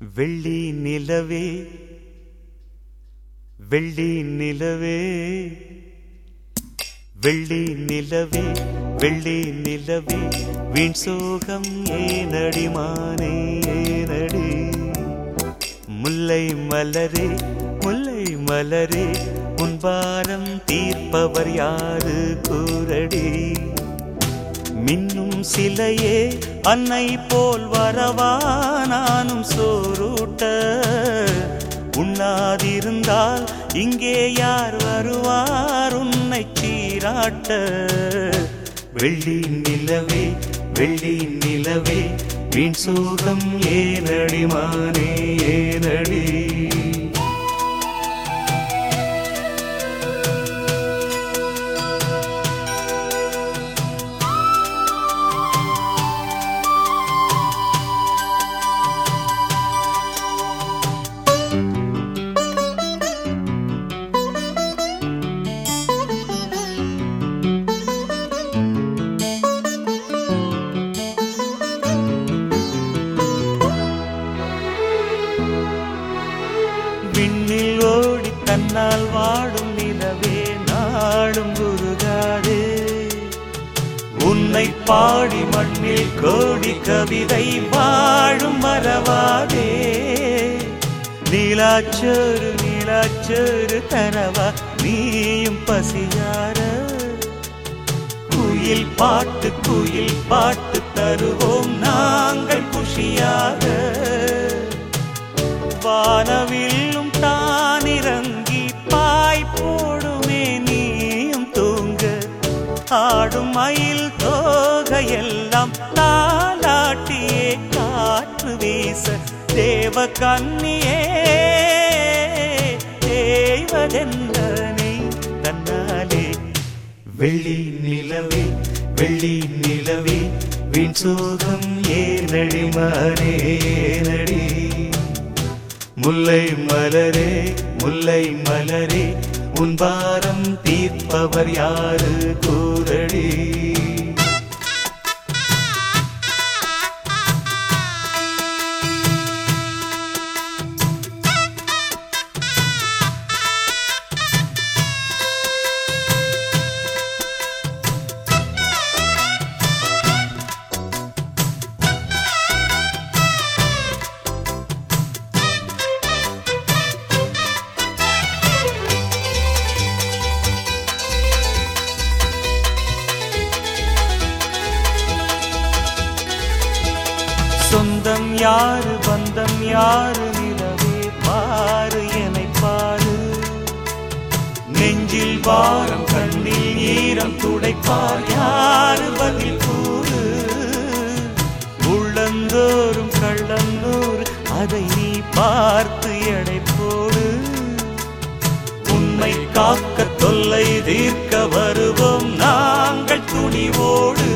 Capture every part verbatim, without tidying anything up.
வெள்ளி நிலவே வெள்ளி நிலவே வெள்ளி நிலவே வெள்ளி நிலவே வீண் சோகம் ஏனடி மானே ஏனடி முல்லை மலரே முல்லை மலரே உன் பாரம் தீர்ப்பவர் யாரு கூரடி மின்னும் சிலையே அன்னை போல் வரவா நானும் சோறுட்ட உண்ணாதிருந்தால் இங்கே யார் வருவார் உன்னை சீராட்ட வெள்ளி நிலவே வெள்ளி நிலவே வீண் சோகம் ஏனடி மானே ஏனடி விண்ணில் ஓடி தன்னால் வாடும் நிலவே நாடும் உருகாதே உன்னை பாடி மண்ணில் கோடி கவிதை வாழும் மறவாதே நீலாச்சோறு நீலாச்சோறு தரவா நீயும் பசியார குயில் பாட்டு குயில் பாட்டு தருவோம் நாங்கள் குஷியாக வானவில்லும் தானிறங்கி பாய் போடுமே நீயும் தூங்க ஆடும் மயில் தோகையெல்லாம் தாலாட்டியே காற்று வீச தேவ கன்னியே தேவதென்ன நீ தன்னாலே வெள்ளி நிலவே வெள்ளி நிலவே வீண் சோகம் ஏனடி மானே ஏனடி முல்லை மலரே முல்லை மலரே உன் பாரம் தீர்ப்பவர் யாரு கூரடி சொந்தம் யாரு பந்தம் யாரு நிலவே பாரு என்னை பாரு நெஞ்சில் வாரம் கண்ணில் ஈரம் துடைப்பார் யாரு பதில் கூறு உள்ளந்தோறும் கள்ளந்தோறு அதை நீ பார்த்து எடை போடு உன்னை காக்க தொல்லை தீர்க்க வருவோம் நாங்கள் துணிவோடு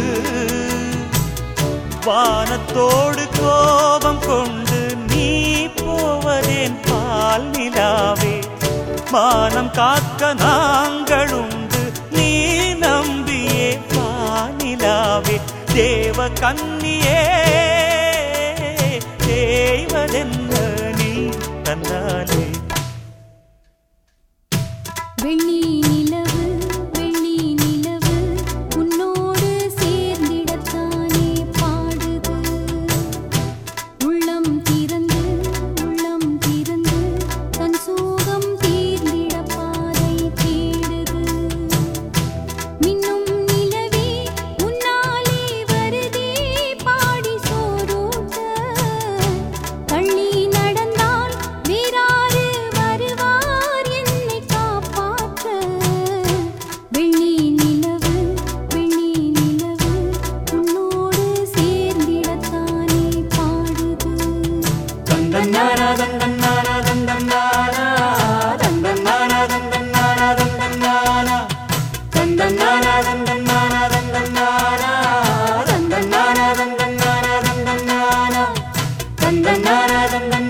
வானத்தோடு கோபம் கொண்டு நீ போவதேன் பால் நிலாவே மானம் காக்க நாங்கள் உண்டு நீ நம்பியே பானிலாவே தேவ கன்னியே தேவதென்ன நீ தன்னாலே வெள்ளி நிலவு வெள்ளி நிலவு உன்னோடு சேர்ந்திடத்தானே பாடுது உள்ளம் திறந்து உள்ளம் திறந்து தன் சோகம் தீர்ந்திட பாதை தேடுது மின்னும் நிலவே உன்னாலே வருதே பாடி சோறூட்ட தள்ளி நடந்தால் வேறாறு வருவார் என்னை காப்பாற்ற வெள்ளி நிலவு வெள்ளி நிலவு உன்னோடு சேர்ந்திடத்தானே பாடுது தந்தன்னாரா தந்தன்னாரா தந்தன்னாரா தந்தன்னாரா தந்தன்னாரா தந்தன்னாரா தந்தன்னாரா தந்தன்னாரா தந்தன்னாரா தந்தன்னாரா தந்தன்னாரா தந்தன்னாரா தந்தன்னாரா தந்தன்னாரா